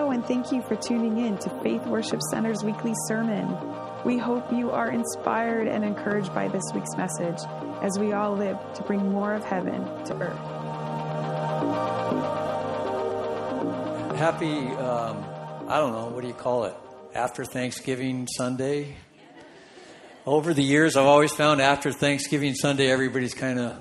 Hello, and thank you for tuning in to Faith Worship Center's weekly sermon. We hope you are inspired and encouraged by this week's message as we all live to bring more of heaven to earth. Happy, what do you call it? After Thanksgiving Sunday. Over the years, I've always found after Thanksgiving Sunday, everybody's kind of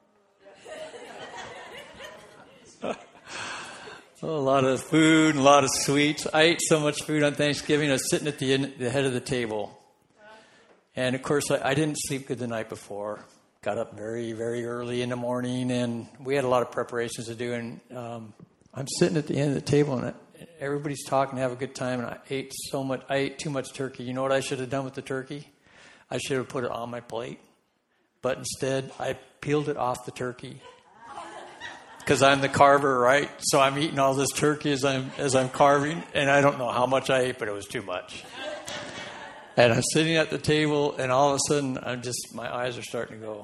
a lot of food and a lot of sweets. I ate so much food on Thanksgiving. I was sitting at the head of the table. And, of course, I didn't sleep good the night before. Got up very, very early in the morning, and we had a lot of preparations to do. And I'm sitting at the end of the table, and everybody's talking, have a good time, and I ate too much turkey. You know what I should have done with the turkey? I should have put it on my plate. But instead, I peeled it off the turkey. Because I'm the carver, right? So I'm eating all this turkey as I'm carving, and I don't know how much I ate, but it was too much. And I'm sitting at the table, and all of a sudden, my eyes are starting to go.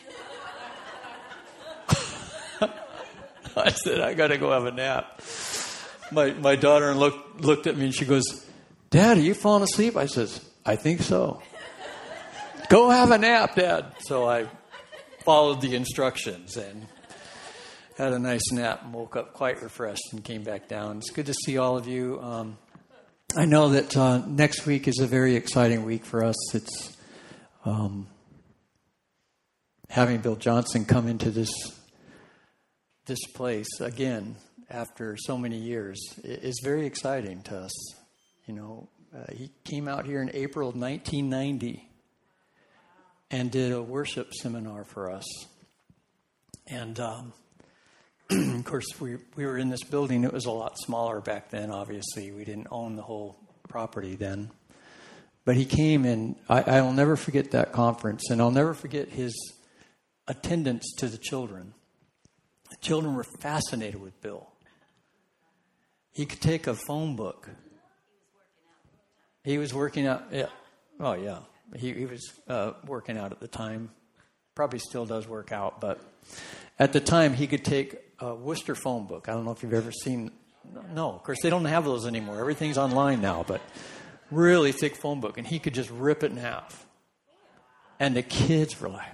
I said, I got to go have a nap. My daughter looked at me, and she goes, "Dad, are you falling asleep?" I says, "I think so." "Go have a nap, Dad." So I followed the instructions and had a nice nap and woke up quite refreshed and came back down. It's good to see all of you. I know that next week is a very exciting week for us. It's having Bill Johnson come into this place again after so many years is very exciting to us. You know, he came out here in April of 1990 and did a worship seminar for us. And of course, we were in this building. It was a lot smaller back then, obviously. We didn't own the whole property then. But he came, and I will never forget that conference, and I'll never forget his attendance to the children. The children were fascinated with Bill. He could take a phone book. He was working out. Yeah. Oh, yeah. He was working out at the time. Probably still does work out, but at the time he could take a Worcester phone book. I don't know if you've ever seen. No, of course they don't have those anymore. Everything's online now, but really thick phone book, and he could just rip it in half. And the kids were like,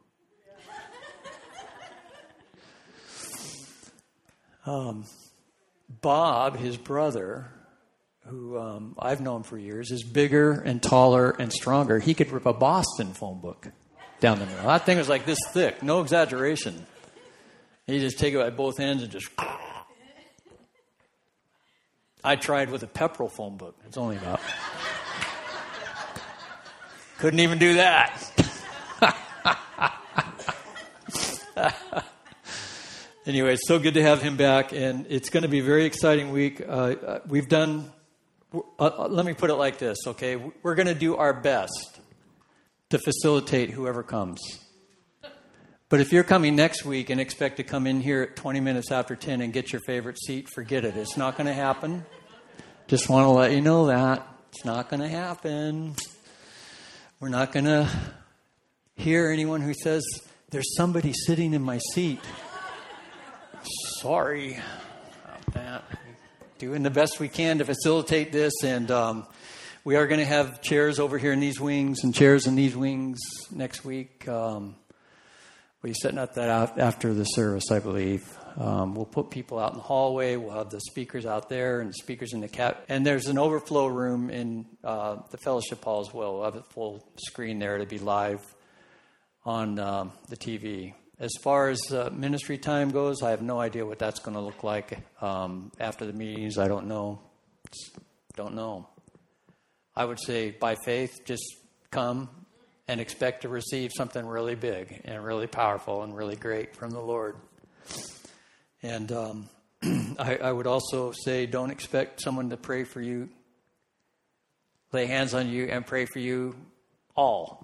Bob, his brother, who I've known for years, is bigger and taller and stronger. He could rip a Boston phone book down the middle. That thing was like this thick, no exaggeration. You just take it by both ends and just... I tried with a Pepperell phone book. It's only about... Couldn't even do that. Anyway, it's so good to have him back, and it's going to be a very exciting week. We've done... let me put it like this, okay? We're going to do our best to facilitate whoever comes. But if you're coming next week and expect to come in here at 20 minutes after 10 and get your favorite seat, forget it. It's not going to happen. Just want to let you know that. It's not going to happen. We're not going to hear anyone who says, "There's somebody sitting in my seat." Sorry about that. Doing the best we can to facilitate this, and we are going to have chairs over here in these wings and chairs in these wings next week. We're setting up that after the service, I believe. We'll put people out in the hallway. We'll have the speakers out there and speakers in the cap. And there's an overflow room in the fellowship hall as well. We'll have a full screen there to be live on the TV. As far as ministry time goes, I have no idea what that's going to look like after the meetings. I don't know. Don't know. I would say by faith, just come and expect to receive something really big and really powerful and really great from the Lord. And I would also say don't expect someone to pray for you, lay hands on you, and pray for you all.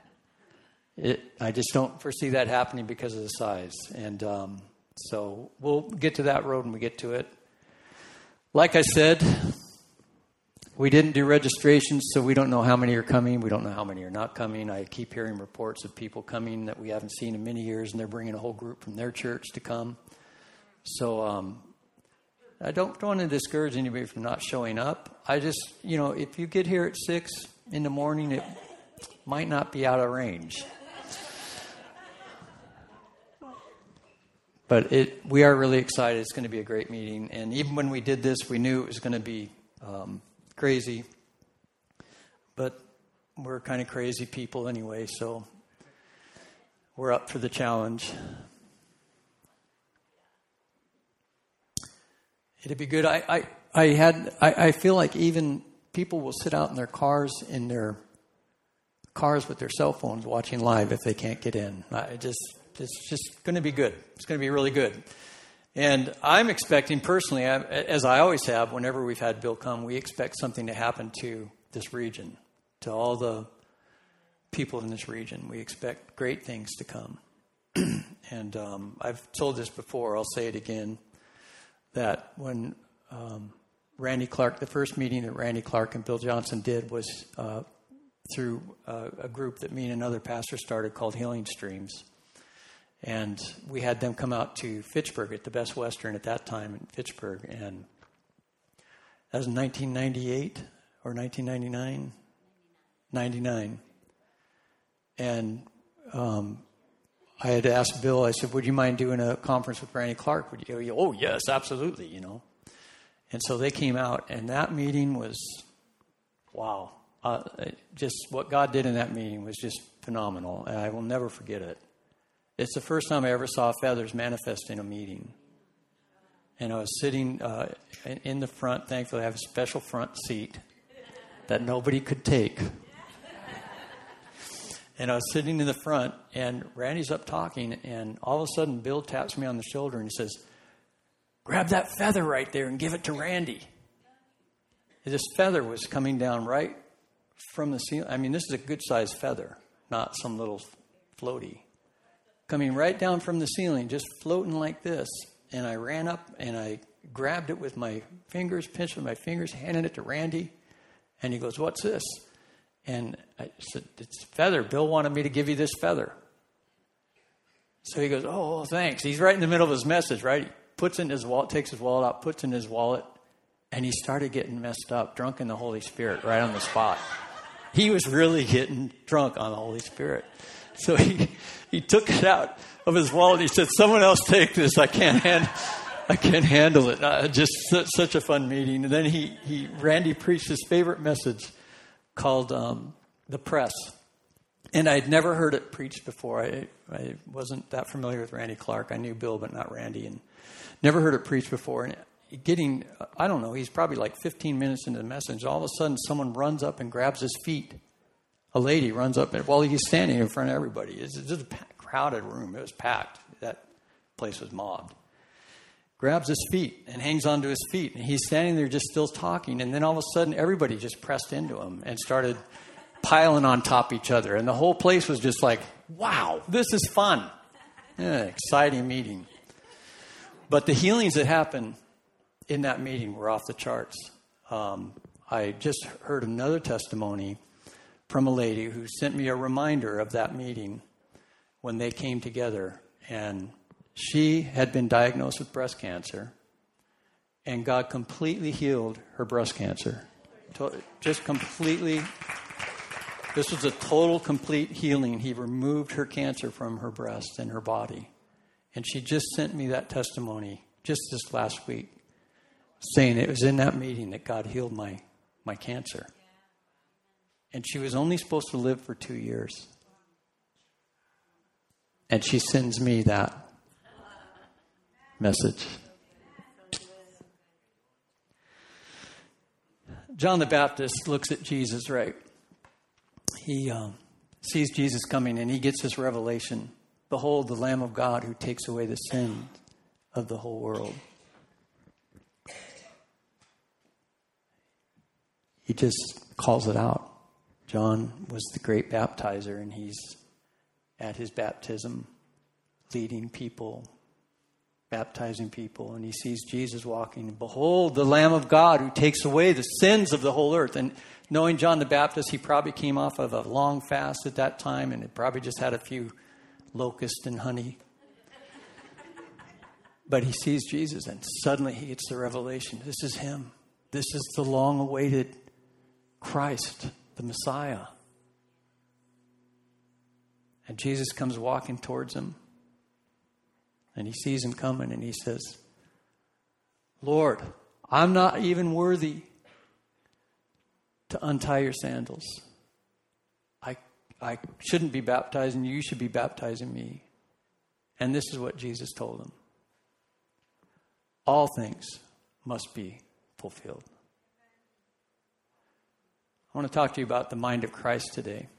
I just don't foresee that happening because of the size. And so we'll get to that road when we get to it. Like I said, we didn't do registrations, so we don't know how many are coming. We don't know how many are not coming. I keep hearing reports of people coming that we haven't seen in many years, and they're bringing a whole group from their church to come. So I don't want to discourage anybody from not showing up. I just, if you get here at 6 in the morning, it might not be out of range. But we are really excited. It's going to be a great meeting. And even when we did this, we knew it was going to be crazy. But we're kind of crazy people anyway, so we're up for the challenge. It'd be good. I feel like even people will sit out in their cars with their cell phones watching live if they can't get in. It's just going to be good. It's going to be really good. And I'm expecting personally, as I always have, whenever we've had Bill come, we expect something to happen to this region, to all the people in this region. We expect great things to come. And I've told this before, I'll say it again, that when Randy Clark, the first meeting that Randy Clark and Bill Johnson did was through a group that me and another pastor started called Healing Streams. And we had them come out to Fitchburg at the Best Western at that time in Fitchburg. And that was in 1998 or 1999? 99. And I had asked Bill, I said, would you mind doing a conference with Randy Clark? Would you? Oh, yes, absolutely, And so they came out, and that meeting was, wow. Just what God did in that meeting was just phenomenal, and I will never forget it. It's the first time I ever saw feathers manifest in a meeting. And I was sitting in the front. Thankfully, I have a special front seat that nobody could take. And I was sitting in the front, and Randy's up talking, and all of a sudden, Bill taps me on the shoulder and says, grab that feather right there and give it to Randy. And this feather was coming down right from the ceiling. I mean, this is a good-sized feather, not some little floaty. Coming right down from the ceiling, just floating like this. And I ran up, and I grabbed it with my fingers, pinched with my fingers, handed it to Randy. And he goes, what's this? And I said, it's a feather. Bill wanted me to give you this feather. So he goes, oh, thanks. He's right in the middle of his message, right? He puts it in his wallet, takes his wallet out, puts it in his wallet, and he started getting messed up, drunk in the Holy Spirit, right on the spot. He was really getting drunk on the Holy Spirit. So he took it out of his wallet. He said, someone else take this. I can't handle it. Just such a fun meeting. And then Randy preached his favorite message called The Press. And I'd never heard it preached before. I wasn't that familiar with Randy Clark. I knew Bill, but not Randy. And never heard it preached before. And I don't know, he's probably like 15 minutes into the message. All of a sudden, someone runs up and grabs his feet. A lady runs up while he's standing in front of everybody. It's just a crowded room. It was packed. That place was mobbed. Grabs his feet and hangs onto his feet. And he's standing there just still talking. And then all of a sudden, everybody just pressed into him and started piling on top of each other. And the whole place was just like, wow, this is fun. Yeah, exciting meeting. But the healings that happened in that meeting were off the charts. I just heard another testimony from a lady who sent me a reminder of that meeting when they came together. And she had been diagnosed with breast cancer, and God completely healed her breast cancer. Just completely. This was a total, complete healing. He removed her cancer from her breast and her body. And she just sent me that testimony just this last week, saying it was in that meeting that God healed my cancer. And she was only supposed to live for 2 years. And she sends me that message. John the Baptist looks at Jesus, right? He sees Jesus coming, and he gets this revelation. Behold, the Lamb of God who takes away the sin of the whole world. He just calls it out. John was the great baptizer, and he's at his baptism leading people, baptizing people, and he sees Jesus walking. And behold, the Lamb of God who takes away the sins of the whole earth. And knowing John the Baptist, he probably came off of a long fast at that time, and it probably just had a few locusts and honey. But he sees Jesus, and suddenly he gets the revelation. This is him. This is the long-awaited Christ, the Messiah. And Jesus comes walking towards him. And he sees him coming, and he says, Lord, I'm not even worthy to untie your sandals. I shouldn't be baptizing you. You should be baptizing me. And this is what Jesus told him. All things must be fulfilled. I want to talk to you about the mind of Christ today.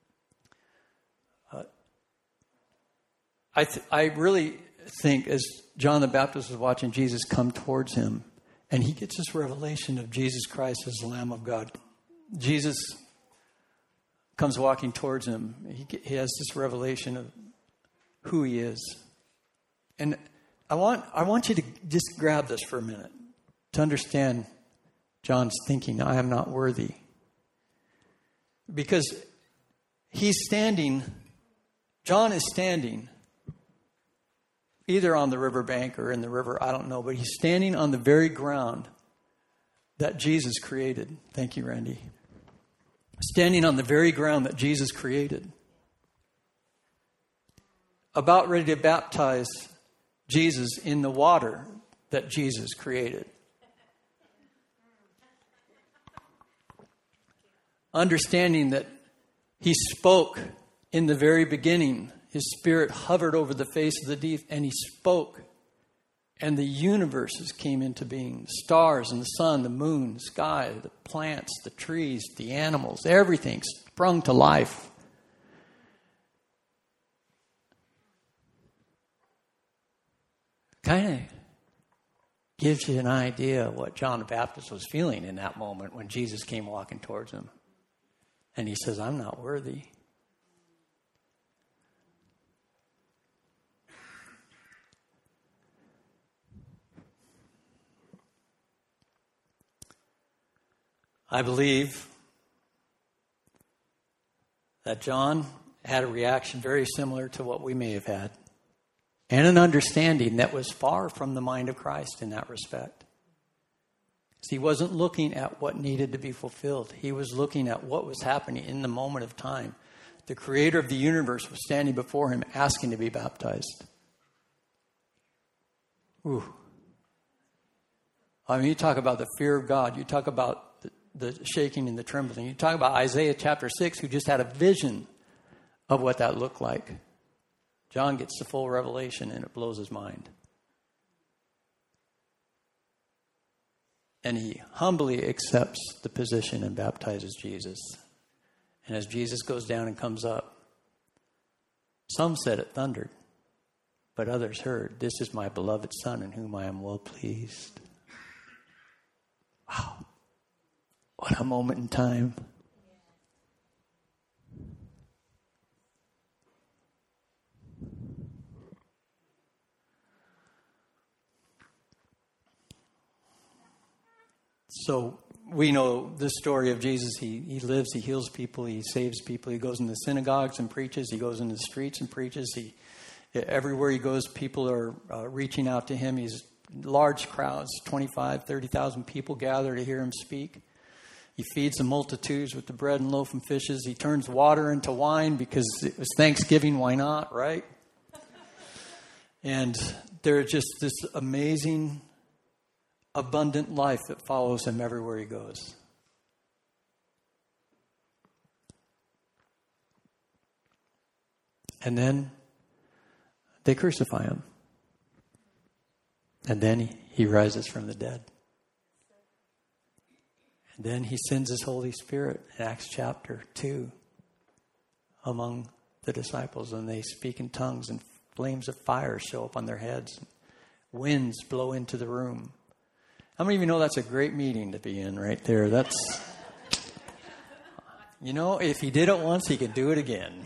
I really think as John the Baptist was watching Jesus come towards him, and he gets this revelation of Jesus Christ as the Lamb of God. Jesus comes walking towards him. He has this revelation of who he is. And I want you to just grab this for a minute to understand John's thinking. I am not worthy. Because John is standing either on the riverbank or in the river, I don't know, but he's standing on the very ground that Jesus created. Thank you, Randy. Standing on the very ground that Jesus created. About ready to baptize Jesus in the water that Jesus created. Understanding that he spoke in the very beginning. His spirit hovered over the face of the deep, and he spoke. And the universes came into being. The stars and the sun, the moon, the sky, the plants, the trees, the animals, everything sprung to life. Kind of gives you an idea of what John the Baptist was feeling in that moment when Jesus came walking towards him. And he says, I'm not worthy. I believe that John had a reaction very similar to what we may have had, and an understanding that was far from the mind of Christ in that respect. He wasn't looking at what needed to be fulfilled. He was looking at what was happening in the moment of time. The creator of the universe was standing before him asking to be baptized. Ooh. I mean, you talk about the fear of God. You talk about the shaking and the trembling. You talk about Isaiah chapter 6, who just had a vision of what that looked like. John gets the full revelation, and it blows his mind. And he humbly accepts the position and baptizes Jesus. And as Jesus goes down and comes up, some said it thundered, but others heard, "This is my beloved Son in whom I am well pleased." Wow. What a moment in time. So we know the story of Jesus. He lives, he heals people, he saves people. He goes into synagogues and preaches. He goes into the streets and preaches. Everywhere he goes, people are reaching out to him. He's large crowds, 25, 30,000 people gather to hear him speak. He feeds the multitudes with the bread and loaf and fishes. He turns water into wine because it was Thanksgiving. Why not, right? And there's just this amazing, abundant life that follows him everywhere he goes. And then they crucify him. And then he rises from the dead. And then he sends his Holy Spirit in Acts chapter 2 among the disciples, and they speak in tongues, and flames of fire show up on their heads. Winds blow into the room. How many of you know that's a great meeting to be in right there? That's, you know, if he did it once, he could do it again.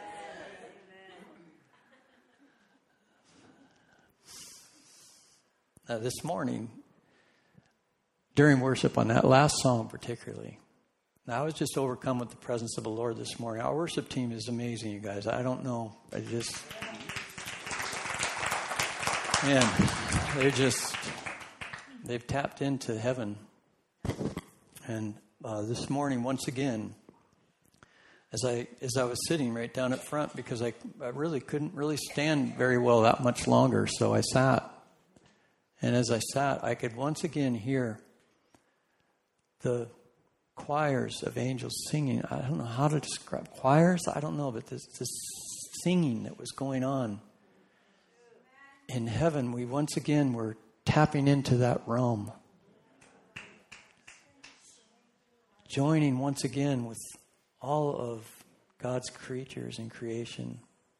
This morning, during worship on that last song particularly, I was just overcome with the presence of the Lord this morning. Our worship team is amazing, you guys. I don't know. Man, they've tapped into heaven. And this morning, once again, as I was sitting right down at front, because I really couldn't really stand very well that much longer, so I sat. And as I sat, I could once again hear the choirs of angels singing. I don't know how to describe choirs. I don't know, but this singing that was going on in heaven. We once again were tapping into that realm, joining once again with all of God's creatures and creation.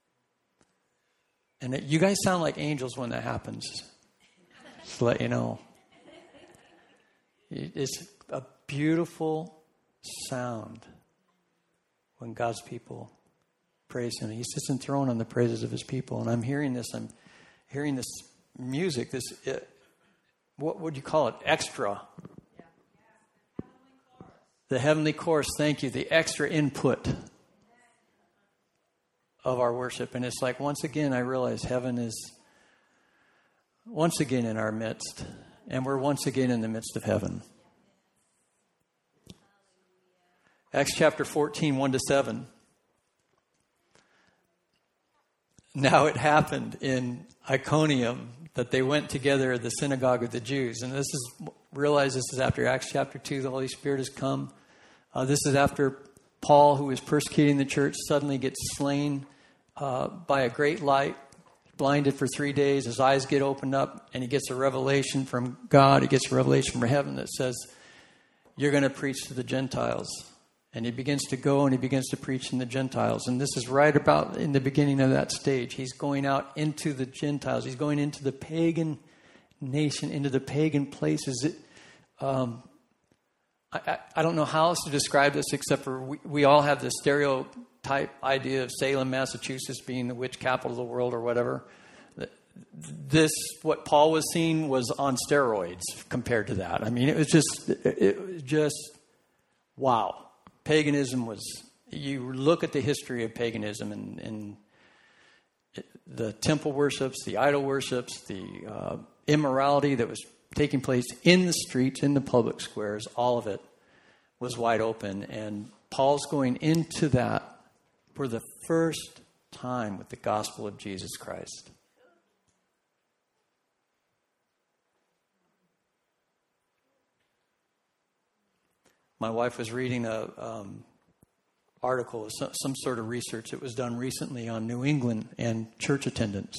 And you guys sound like angels when that happens. Just to let you know. It's a beautiful sound when God's people praise Him. He sits enthroned on the praises of His people. And I'm hearing this music, what would you call it? Extra. The heavenly chorus, thank you, the extra input of our worship. And it's like, once again, I realize heaven is once again in our midst. And we're once again in the midst of heaven. Acts chapter 14, 1-7. Now it happened in Iconium that they went together at the synagogue of the Jews. And realize this is after Acts chapter 2, the Holy Spirit has come. This is after Paul, who is persecuting the church, suddenly gets slain by a great light, blinded for 3 days. His eyes get opened up, and he gets a revelation from God. He gets a revelation from heaven that says, you're going to preach to the Gentiles. And he begins to go and he begins to preach in the Gentiles. And this is right about in the beginning of that stage. He's going out into the Gentiles. He's going into the pagan nation, into the pagan places. I don't know how else to describe this except for we all have this stereotype idea of Salem, Massachusetts being the witch capital of the world or whatever. What Paul was seeing was on steroids compared to that. I mean, it was just wow. Paganism was, you look at the history of paganism and the temple worships, the idol worships, the immorality that was taking place in the streets, in the public squares, all of it was wide open. And Paul's going into that for the first time with the gospel of Jesus Christ. My wife was reading a article, some sort of research that was done recently on New England and church attendance.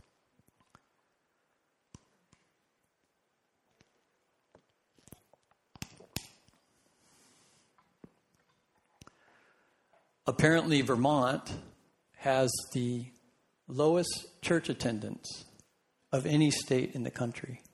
Apparently, Vermont has the lowest church attendance of any state in the country.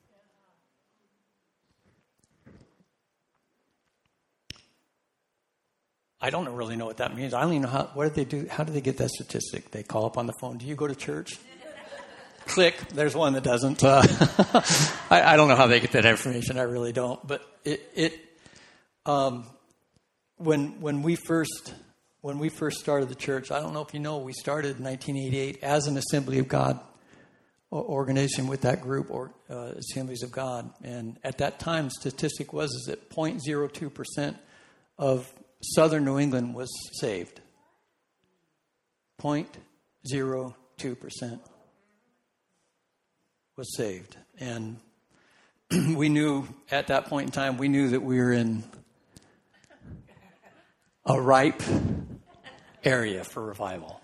I don't really know what that means. I don't even know what did they do? How did they get that statistic? They call up on the phone. Do you go to church? Click. There's one that doesn't. I don't know how they get that information. I really don't. But when we first started the church, I don't know if you know, we started in 1988 as an Assembly of God organization with that group, or Assemblies of God. And at that time, statistic was that 0.02% of Southern New England was saved. 0.02% was saved. And we knew at that point in time, we knew that we were in a ripe area for revival.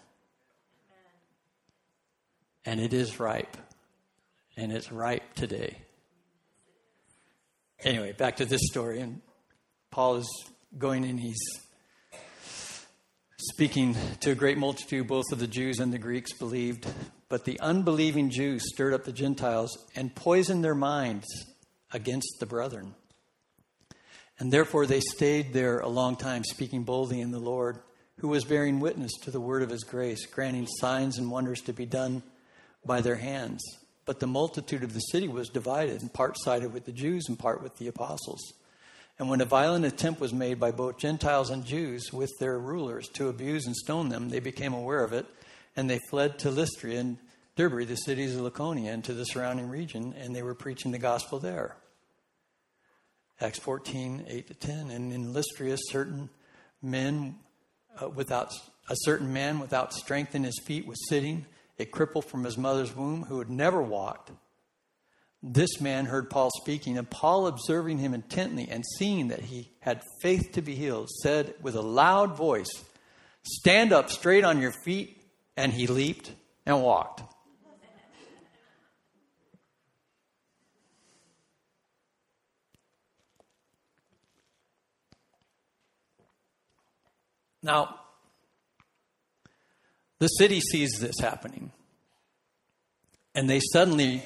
And it is ripe. And it's ripe today. Anyway, back to this story. And Paul is going in, he's speaking to a great multitude. Both of the Jews and the Greeks believed, but the unbelieving Jews stirred up the Gentiles and poisoned their minds against the brethren. And therefore they stayed there a long time, speaking boldly in the Lord, who was bearing witness to the word of his grace, granting signs and wonders to be done by their hands. But the multitude of the city was divided, and part sided with the Jews and part with the apostles. And when a violent attempt was made by both Gentiles and Jews with their rulers to abuse and stone them, they became aware of it, and they fled to Lystra and Derbe, the cities of Laconia, and to the surrounding region, and they were preaching the gospel there. Acts 14, 8-10. And in Lystra, a certain man without strength in his feet was sitting, a cripple from his mother's womb who had never walked. This man heard Paul speaking, and Paul, observing him intently and seeing that he had faith to be healed, said with a loud voice, "Stand up straight on your feet." And he leaped and walked. Now, the city sees this happening, and they suddenly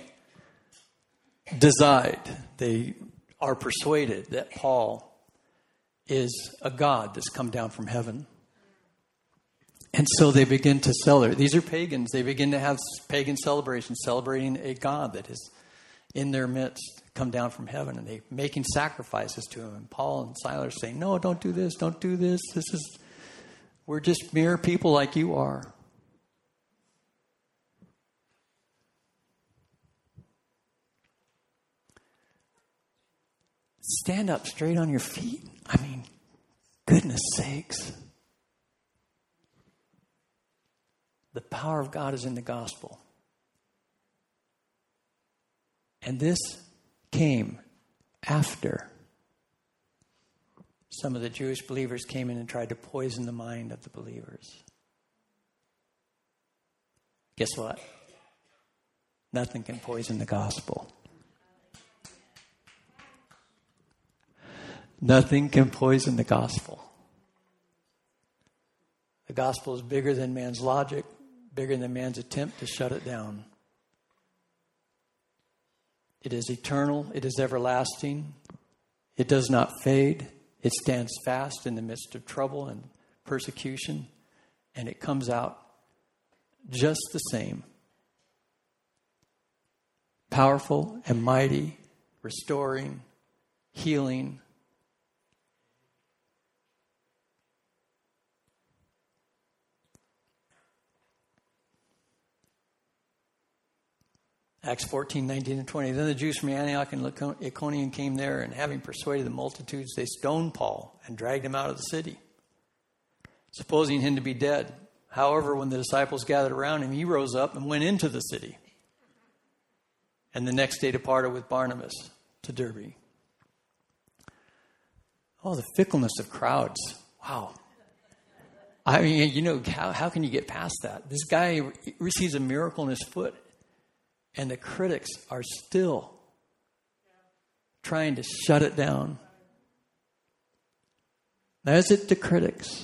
they are persuaded that Paul is a god that's come down from heaven. And so they begin to celebrate. These are pagans. They begin to have pagan celebrations, celebrating a god that is in their midst, come down from heaven, and they making sacrifices to him. And Paul and Silas are saying, "No, don't do this, don't do this. We're just mere people like you are." Stand up straight on your feet. I mean, goodness sakes. The power of God is in the gospel. And this came after some of the Jewish believers came in and tried to poison the mind of the believers. Guess what? Nothing can poison the gospel. Nothing can poison the gospel. The gospel is bigger than man's logic, bigger than man's attempt to shut it down. It is eternal. It is everlasting. It does not fade. It stands fast in the midst of trouble and persecution, and it comes out just the same. Powerful and mighty, restoring, healing. Acts 14, 19 and 20. Then the Jews from Antioch and Iconium came there, and having persuaded the multitudes, they stoned Paul and dragged him out of the city, supposing him to be dead. However, when the disciples gathered around him, he rose up and went into the city. And the next day departed with Barnabas to Derbe. Oh, the fickleness of crowds. Wow. I mean, how can you get past that? This guy receives a miracle in his foot, and the critics are still trying to shut it down. Now, is it the critics?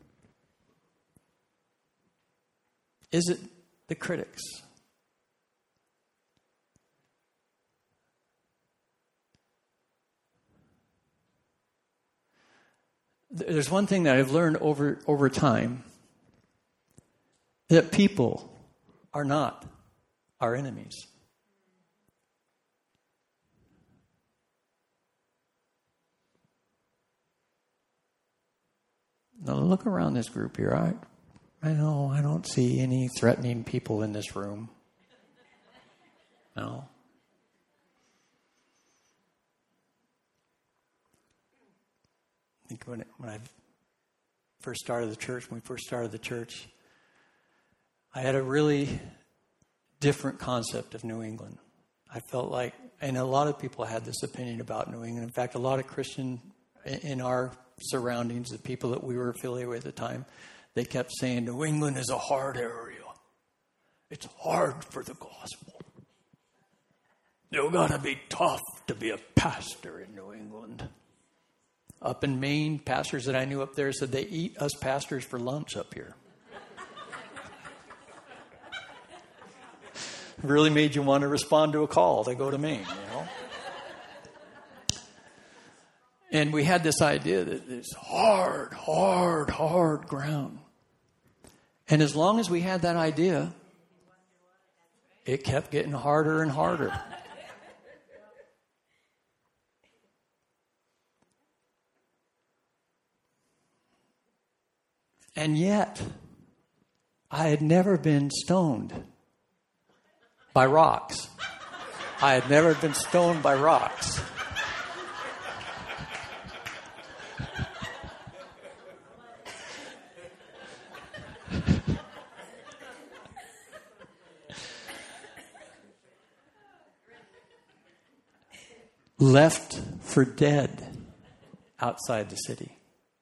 Is it the critics? There's one thing that I've learned over time, that people are not our enemies. Now look around this group here. I know I don't see any threatening people in this room. No. I think when I first started the church, I had a really different concept of New England. I felt like, and a lot of people had this opinion about New England. In fact, a lot of Christian in our surroundings, the people that we were affiliated with at the time, they kept saying, New England is a hard area. It's hard for the gospel. You gotta be tough to be a pastor in New England. Up in Maine, pastors that I knew up there said they eat us pastors for lunch up here. Really made you want to respond to a call to go to Maine, And we had this idea that it's hard ground. And as long as we had that idea, it kept getting harder and harder. And yet, I had never been stoned by rocks. I had never been stoned by rocks. Left for dead outside the city.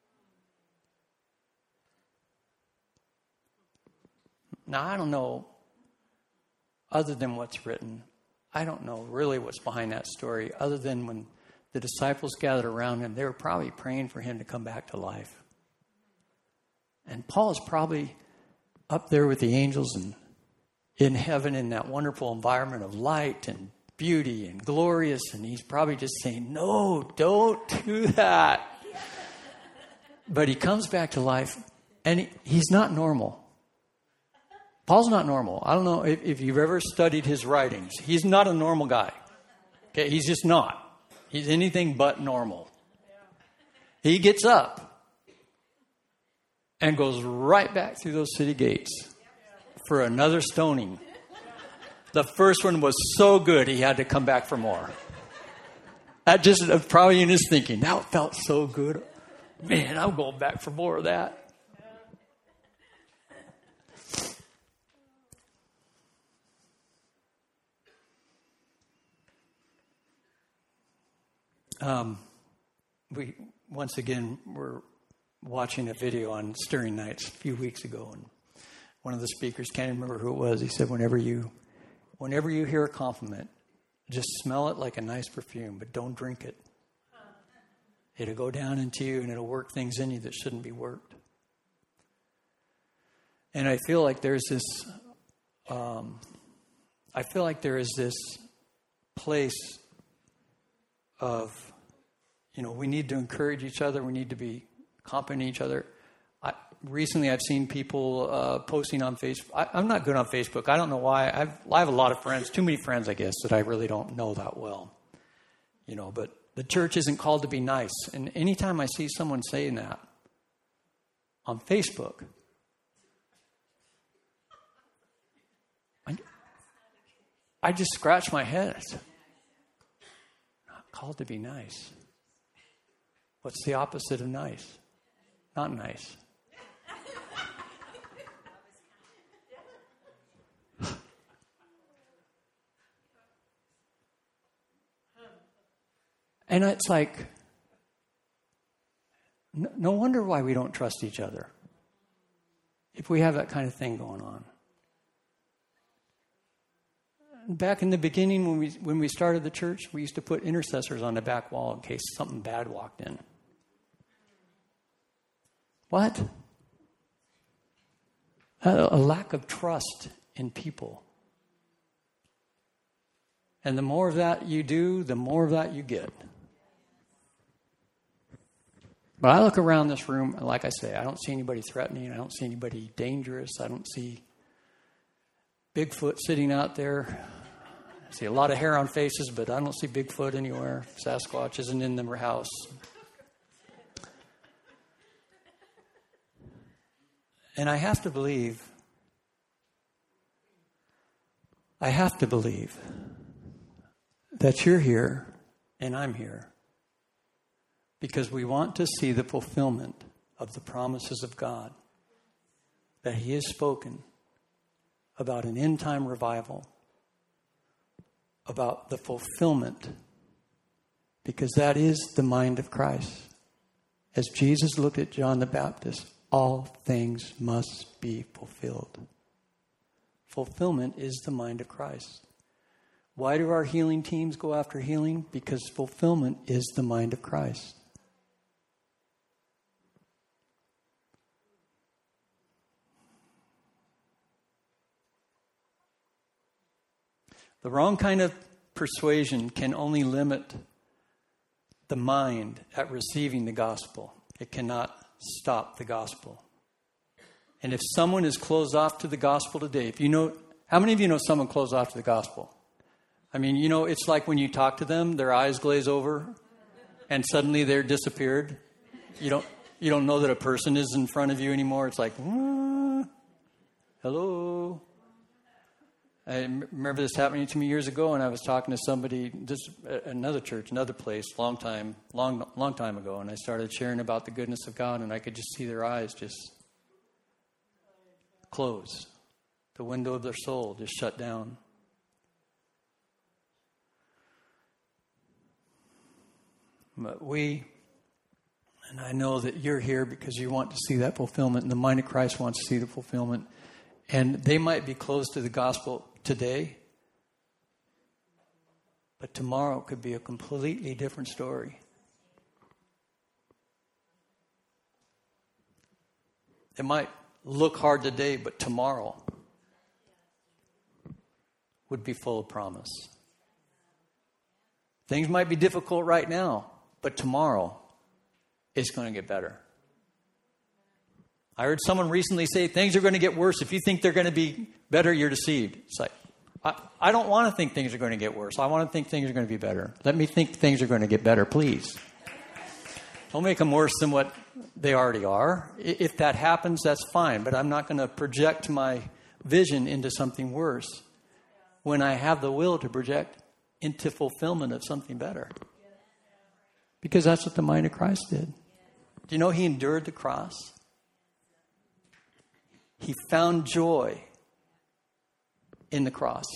Now, I don't know, other than what's written, I don't know really what's behind that story, other than when the disciples gathered around him, they were probably praying for him to come back to life. And Paul is probably up there with the angels and in heaven in that wonderful environment of light and beauty and glorious, and he's probably just saying, no, don't do that. But he comes back to life, and he's not normal. Paul's not normal. I don't know if you've ever studied his writings. He's not a normal guy. Okay, he's just not. He's anything but normal. He gets up and goes right back through those city gates for another stoning. The first one was so good, he had to come back for more. That just probably in his thinking, that felt so good. Man, I'm going back for more of that. We once again were watching a video on Stirring Nights a few weeks ago, and one of the speakers, can't remember who it was, he said, whenever you hear a compliment, just smell it like a nice perfume, but don't drink it. It'll go down into you and it'll work things in you that shouldn't be worked. And I feel like there's this, place of, we need to encourage each other. We need to be complimenting each other. Recently, I've seen people posting on Facebook. I'm not good on Facebook. I don't know why. I have a lot of friends, too many friends, I guess, that I really don't know that well. But the church isn't called to be nice. And anytime I see someone saying that on Facebook, I just scratch my head. Not called to be nice. What's the opposite of nice? Not nice. And it's like, no wonder why we don't trust each other if we have that kind of thing going on. Back in the beginning, when we started the church, we used to put intercessors on the back wall in case something bad walked in. What? A lack of trust in people. And the more of that you do, the more of that you get. But I look around this room, and like I say, I don't see anybody threatening. I don't see anybody dangerous. I don't see Bigfoot sitting out there. I see a lot of hair on faces, but I don't see Bigfoot anywhere. Sasquatch isn't in the house. And I have to believe that you're here and I'm here because we want to see the fulfillment of the promises of God that He has spoken about an end-time revival, about the fulfillment, because that is the mind of Christ. As Jesus looked at John the Baptist, all things must be fulfilled. Fulfillment is the mind of Christ. Why do our healing teams go after healing? Because fulfillment is the mind of Christ. The wrong kind of persuasion can only limit the mind at receiving the gospel. It cannot stop the gospel. And if someone is closed off to the gospel today, how many of you know someone closed off to the gospel? I mean, it's like when you talk to them, their eyes glaze over and suddenly they're disappeared. You don't know that a person is in front of you anymore. It's like, hello. I remember this happening to me years ago, and I was talking to somebody, another church, another place, long time ago, and I started sharing about the goodness of God, and I could just see their eyes just close. The window of their soul just shut down. But and I know that you're here because you want to see that fulfillment, and the mind of Christ wants to see the fulfillment. And they might be closed to the gospel today, but tomorrow could be a completely different story. It might look hard today, but tomorrow would be full of promise. Things might be difficult right now, but tomorrow it's going to get better. I heard someone recently say things are going to get worse. If you think they're going to be better, you're deceived. It's like, I don't want to think things are going to get worse. I want to think things are going to be better. Let me think things are going to get better, please. Don't make them worse than what they already are. If that happens, that's fine. But I'm not going to project my vision into something worse when I have the will to project into fulfillment of something better. Because that's what the mind of Christ did. Do you know he endured the cross? He found joy in the cross.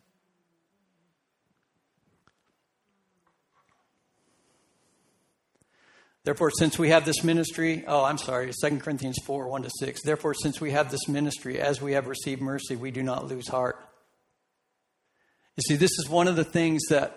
Therefore, since we have this ministry, 2 Corinthians 4, 1-6. Therefore, since we have this ministry, as we have received mercy, we do not lose heart. You see, this is one of the things that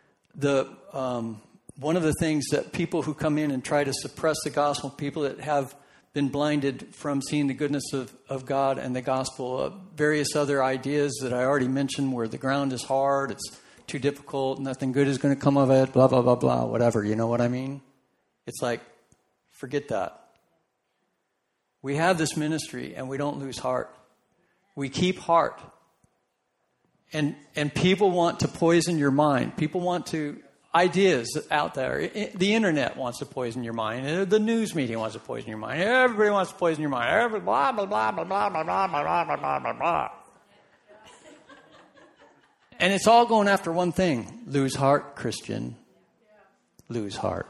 people who come in and try to suppress the gospel, people that have been blinded from seeing the goodness of God and the gospel, various other ideas that I already mentioned where the ground is hard, it's too difficult, nothing good is going to come of it, blah, blah, blah, blah, whatever. You know what I mean? It's like, forget that. We have this ministry and we don't lose heart. We keep heart. And people want to poison your mind. People want to... Ideas out there. The internet wants to poison your mind. The news media wants to poison your mind. Everybody wants to poison your mind. Blah, blah, blah, blah, blah, blah, blah, blah, blah, blah, blah. And it's all going after one thing. Lose heart, Christian. Lose heart.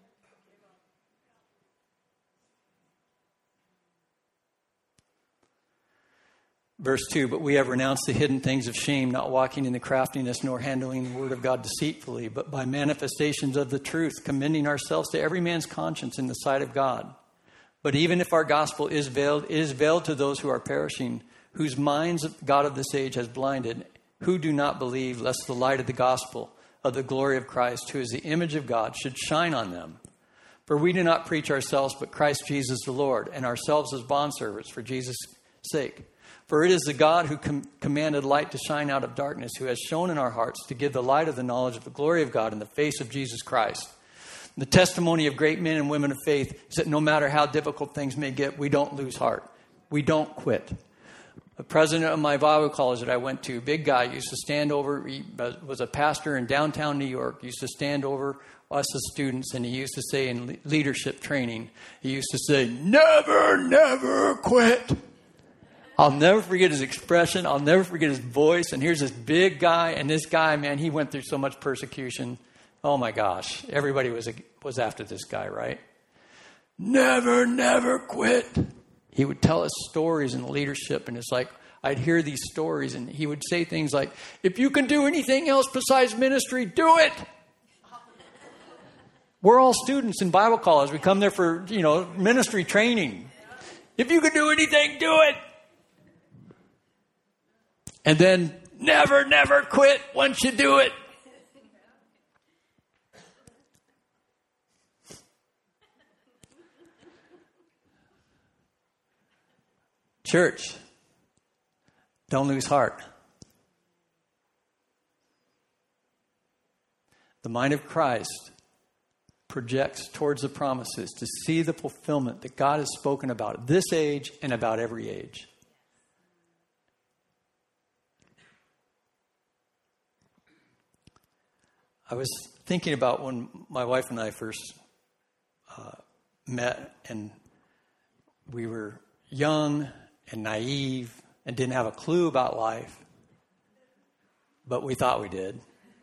Verse 2, but we have renounced the hidden things of shame, not walking in the craftiness, nor handling the word of God deceitfully, but by manifestations of the truth, commending ourselves to every man's conscience in the sight of God. But even if our gospel is veiled, it is veiled to those who are perishing, whose minds God of this age has blinded, who do not believe, lest the light of the gospel of the glory of Christ, who is the image of God, should shine on them. For we do not preach ourselves, but Christ Jesus the Lord, and ourselves as bondservants for Jesus' sake. For it is the God who commanded light to shine out of darkness, who has shown in our hearts to give the light of the knowledge of the glory of God in the face of Jesus Christ. The testimony of great men and women of faith is that no matter how difficult things may get, we don't lose heart. We don't quit. The president of my Bible college that I went to, big guy, used to stand over, he was a pastor in downtown New York, used to stand over us as students, and he used to say in leadership training, he used to say, never, never quit. I'll never forget his expression. I'll never forget his voice. And here's this big guy. And this guy, man, he went through so much persecution. Oh, my gosh. Everybody was after this guy, right? Never, never quit. He would tell us stories in leadership. And it's like, I'd hear these stories. And he would say things like, if you can do anything else besides ministry, do it. We're all students in Bible college. We come there for, ministry training. If you can do anything, do it. And then never, never quit once you do it. Church, don't lose heart. The mind of Christ projects towards the promises to see the fulfillment that God has spoken about at this age and about every age. I was thinking about when my wife and I first met, and we were young and naive and didn't have a clue about life. but we thought we did.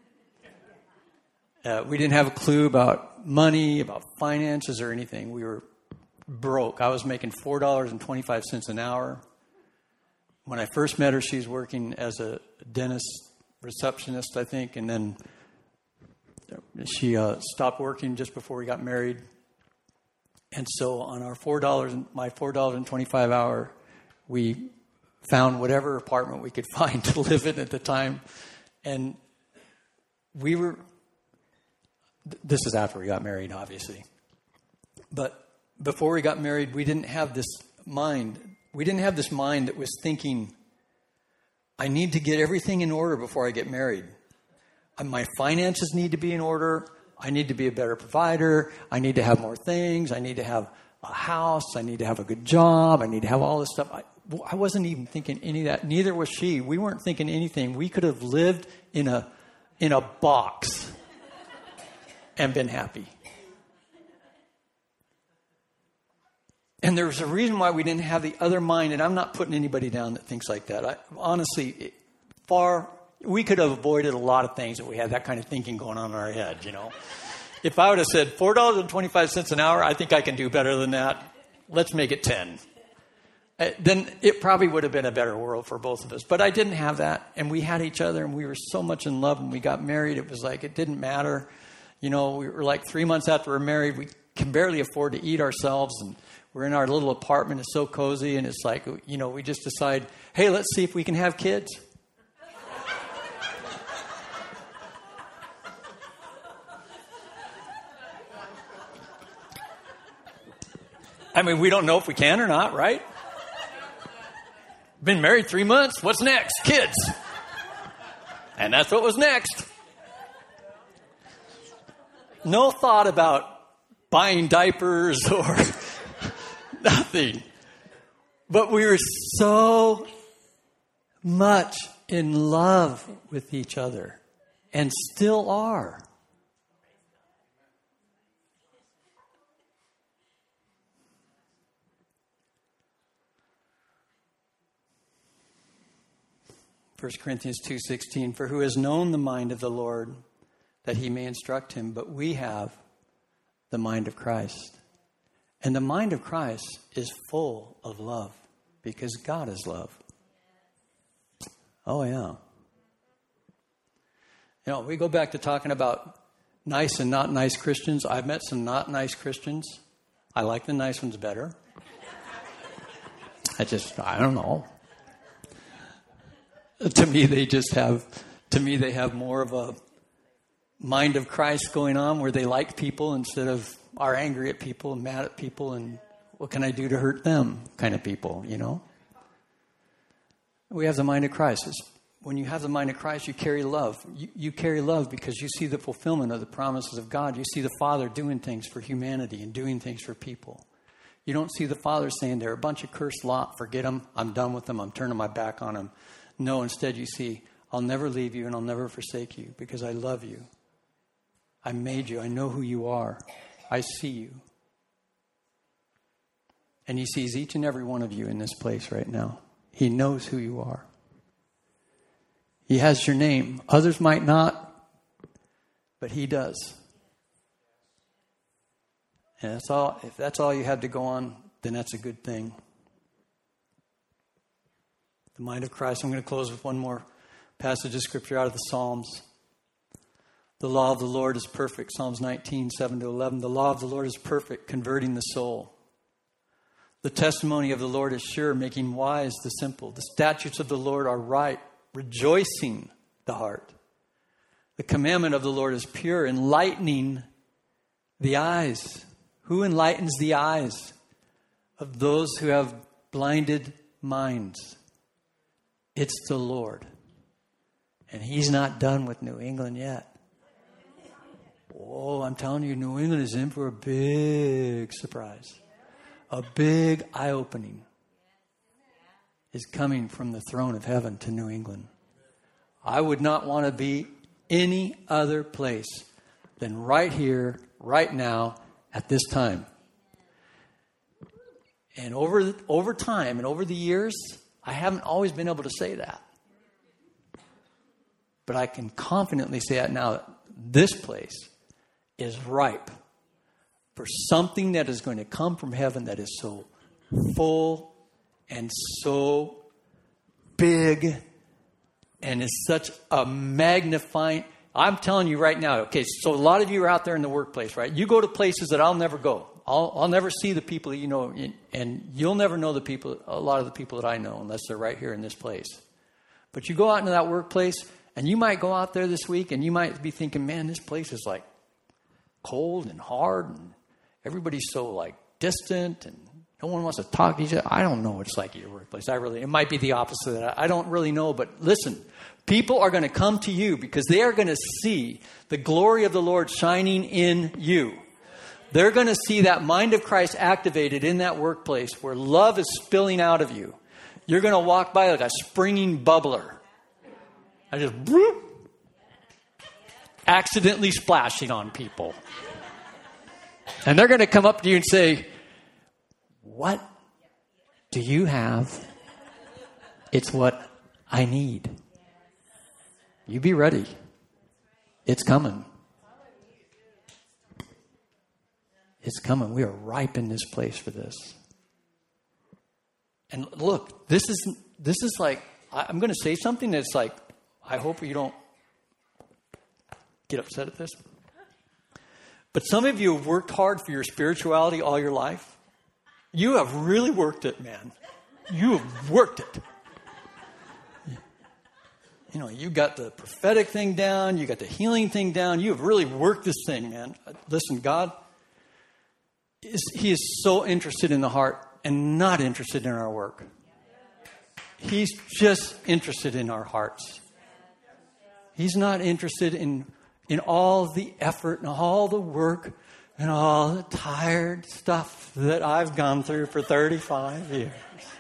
We didn't have a clue about money, about finances or anything. We were broke. I was making $4.25 an hour. When I first met her, she was working as a dentist receptionist, I think, and then she stopped working just before we got married. And so on our my $4.25 hour, we found whatever apartment we could find to live in at the time. And this is after we got married, obviously. But before we got married, we didn't have this mind. We didn't have this mind that was thinking, I need to get everything in order before I get married. My finances need to be in order. I need to be a better provider. I need to have more things. I need to have a house. I need to have a good job. I need to have all this stuff. I wasn't even thinking any of that. Neither was she. We weren't thinking anything. We could have lived in a box and been happy. And there was a reason why we didn't have the other mind, and I'm not putting anybody down that thinks like that. Honestly, we could have avoided a lot of things if we had that kind of thinking going on in our head, you know. If I would have said $4.25 an hour, I think I can do better than that. Let's make it 10. Then it probably would have been a better world for both of us. But I didn't have that, and we had each other, and we were so much in love when we got married. It was like it didn't matter. You know, we were like 3 months after we were married. We can barely afford to eat ourselves, and we're in our little apartment. It's so cozy, and it's like, you know, we just decide, hey, let's see if we can have kids. I mean, we don't know if we can or not, right? Been married 3 months. What's next? Kids. And that's what was next. No thought about buying diapers or nothing. But we were so much in love with each other and still are. First Corinthians 2:16, for who has known the mind of the Lord that he may instruct him, but we have the mind of Christ. And the mind of Christ is full of love because God is love. Oh, yeah. You know, we go back to talking about nice and not nice Christians. I've met some not nice Christians. I like the nice ones better. I don't know. To me, they have more of a mind of Christ going on where they like people instead of are angry at people and mad at people and what can I do to hurt them kind of people, you know. We have the mind of Christ. When you have the mind of Christ, you carry love. You carry love because you see the fulfillment of the promises of God. You see the Father doing things for humanity and doing things for people. You don't see the Father saying they're a bunch of cursed lot, forget them, I'm done with them, I'm turning my back on them. No, instead you see, I'll never leave you and I'll never forsake you because I love you. I made you. I know who you are. I see you. And he sees each and every one of you in this place right now. He knows who you are. He has your name. Others might not, but he does. And that's all. If that's all you have to go on, then that's a good thing. The mind of Christ. I'm going to close with one more passage of scripture out of the Psalms. The law of the Lord is perfect. Psalms 19, 7-11. The law of the Lord is perfect, converting the soul. The testimony of the Lord is sure, making wise the simple. The statutes of the Lord are right, rejoicing the heart. The commandment of the Lord is pure, enlightening the eyes. Who enlightens the eyes of those who have blinded minds? It's the Lord. And he's not done with New England yet. Oh, I'm telling you, New England is in for a big surprise. A big eye-opening is coming from the throne of heaven to New England. I would not want to be any other place than right here, right now, at this time. And over time and over the years, I haven't always been able to say that. But I can confidently say that now, that this place is ripe for something that is going to come from heaven that is so full and so big and is such a magnifying. I'm telling you right now, okay, so a lot of you are out there in the workplace, right? You go to places that I'll never go. I'll never see the people that you know, and you'll never know a lot of the people that I know unless they're right here in this place. But you go out into that workplace, and you might go out there this week, and you might be thinking, man, this place is like cold and hard, and everybody's so like distant, and no one wants to talk to each other. I don't know what it's like at your workplace. It might be the opposite of that. I don't really know, but listen, people are going to come to you because they are going to see the glory of the Lord shining in you. They're going to see that mind of Christ activated in that workplace where love is spilling out of you. You're going to walk by like a springing bubbler. I just accidentally splashing on people. And they're going to come up to you and say, what do you have? It's what I need. You be ready. It's coming. It's coming. We are ripe in this place for this. And look, this is like, I'm going to say something that's like, I hope you don't get upset at this. But some of you have worked hard for your spirituality all your life. You have really worked it, man. You have worked it. You know, you got the prophetic thing down. You got the healing thing down. You have really worked this thing, man. Listen, God, He is so interested in the heart and not interested in our work. He's just interested in our hearts. He's not interested in all the effort and all the work and all the tired stuff that I've gone through for 35 years.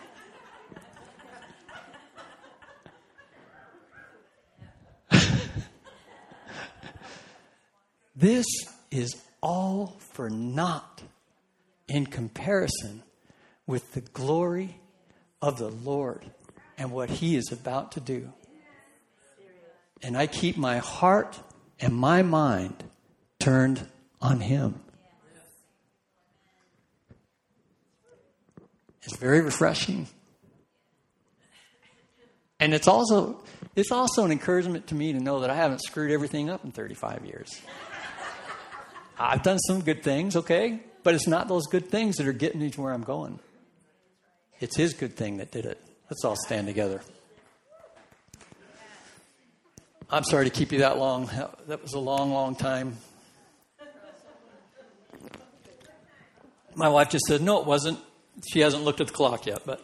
This is all for naught in comparison with the glory of the Lord and what He is about to do. And I keep my heart and my mind turned on Him. It's very refreshing. And it's also an encouragement to me to know that I haven't screwed everything up in 35 years. I've done some good things, okay? But it's not those good things that are getting me to where I'm going. It's His good thing that did it. Let's all stand together. I'm sorry to keep you that long. That was a long, long time. My wife just said, no, it wasn't. She hasn't looked at the clock yet, but...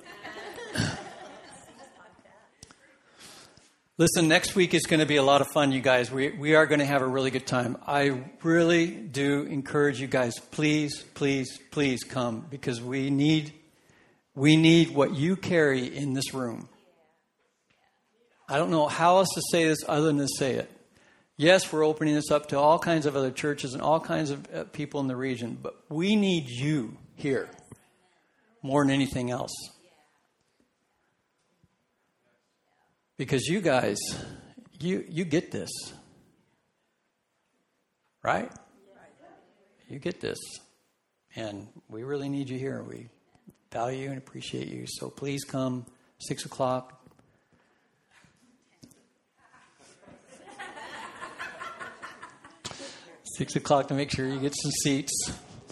Listen, next week is going to be a lot of fun, you guys. We are going to have a really good time. I really do encourage you guys, please, please, please come, because we need what you carry in this room. I don't know how else to say this other than to say it. Yes, we're opening this up to all kinds of other churches and all kinds of people in the region, but we need you here more than anything else. Because you guys, you get this. Right? You get this. And we really need you here. We value and appreciate you. So please come 6 o'clock. Six o'clock to make sure you get some seats.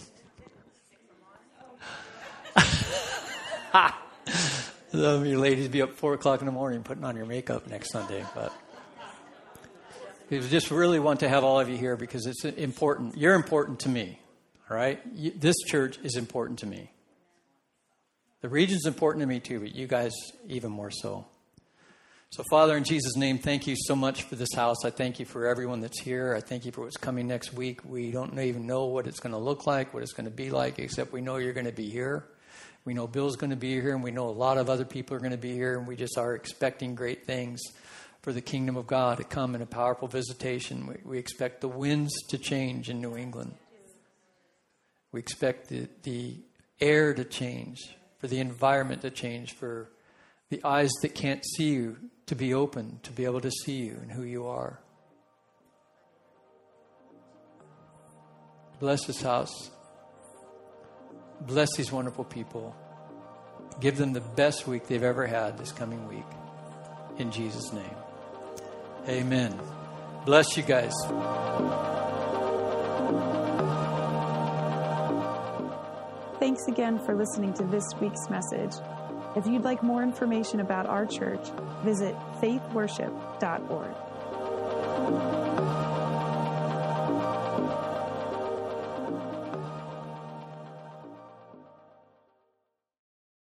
Some of you ladies be up 4 o'clock in the morning putting on your makeup next Sunday. But we just really want to have all of you here because it's important. You're important to me. All right? This church is important to me. The region's important to me too, but you guys even more so. So, Father, in Jesus' name, thank you so much for this house. I thank you for everyone that's here. I thank you for what's coming next week. We don't even know what it's going to look like, what it's going to be like, except we know you're going to be here. We know Bill's going to be here, and we know a lot of other people are going to be here, and we just are expecting great things for the kingdom of God to come in a powerful visitation. We expect the winds to change in New England. We expect the air to change, for the environment to change, for the eyes that can't see you to be open, to be able to see you and who you are. Bless this house. Bless these wonderful people. Give them the best week they've ever had this coming week. In Jesus' name. Amen. Bless you guys. Thanks again for listening to this week's message. If you'd like more information about our church, visit faithworship.org.